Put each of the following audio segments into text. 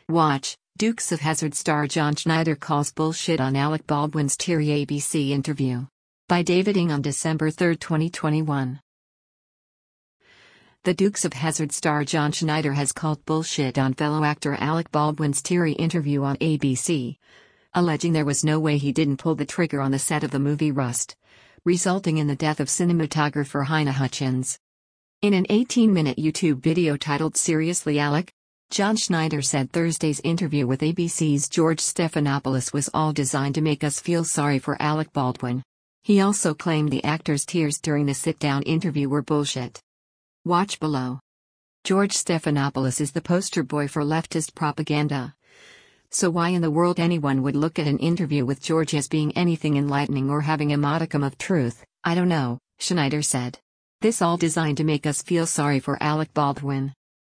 Watch, Dukes of Hazzard star John Schneider calls bullshit on Alec Baldwin's teary ABC interview. By David Ng on December 3, 2021. The Dukes of Hazzard star John Schneider has called bullshit on fellow actor Alec Baldwin's teary interview on ABC, alleging there was no way he didn't pull the trigger on the set of the movie Rust, resulting in the death of cinematographer Halyna Hutchins. In an 18-minute YouTube video titled Seriously Alec?, John Schneider said Thursday's interview with ABC's George Stephanopoulos was all designed to make us feel sorry for Alec Baldwin. He also claimed the actor's tears during the sit-down interview were bullshit. Watch below. George Stephanopoulos is the poster boy for leftist propaganda. So why in the world anyone would look at an interview with George as being anything enlightening or having a modicum of truth, I don't know, Schneider said. This all designed to make us feel sorry for Alec Baldwin.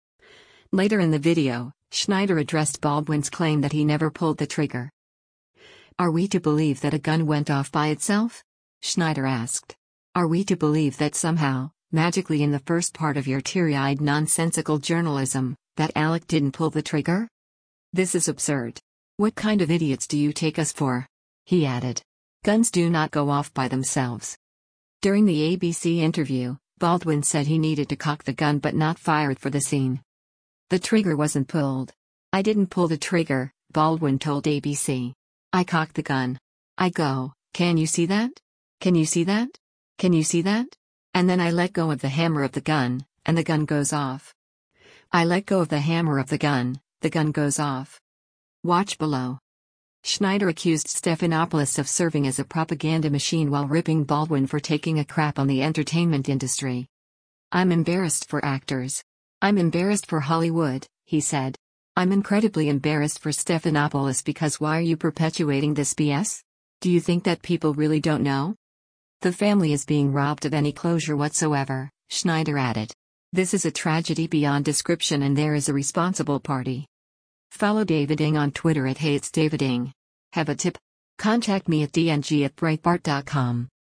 Later in the video, Schneider addressed Baldwin's claim that he never pulled the trigger. Are we to believe that a gun went off by itself? Schneider asked. Are we to believe that somehow, magically in the first part of your teary-eyed nonsensical journalism, that Alec didn't pull the trigger? This is absurd. What kind of idiots do you take us for? He added. Guns do not go off by themselves. During the ABC interview, Baldwin said he needed to cock the gun but not fire it for the scene. The trigger wasn't pulled. I didn't pull the trigger, Baldwin told ABC. I cocked the gun. I go, can you see that? Can you see that? Can you see that? And then I let go of the hammer of the gun, and the gun goes off. I let go of the hammer of the gun goes off. Watch below. Schneider accused Stephanopoulos of serving as a propaganda machine while ripping Baldwin for taking a crap on the entertainment industry. I'm embarrassed for actors. I'm embarrassed for Hollywood, he said. I'm incredibly embarrassed for Stephanopoulos because why are you perpetuating this BS? Do you think that people really don't know? The family is being robbed of any closure whatsoever, Schneider added. This is a tragedy beyond description and there is a responsible party. Follow David Ng on Twitter at @HeyIt'sDavidNg. Have a tip? Contact me at dng@breitbart.com.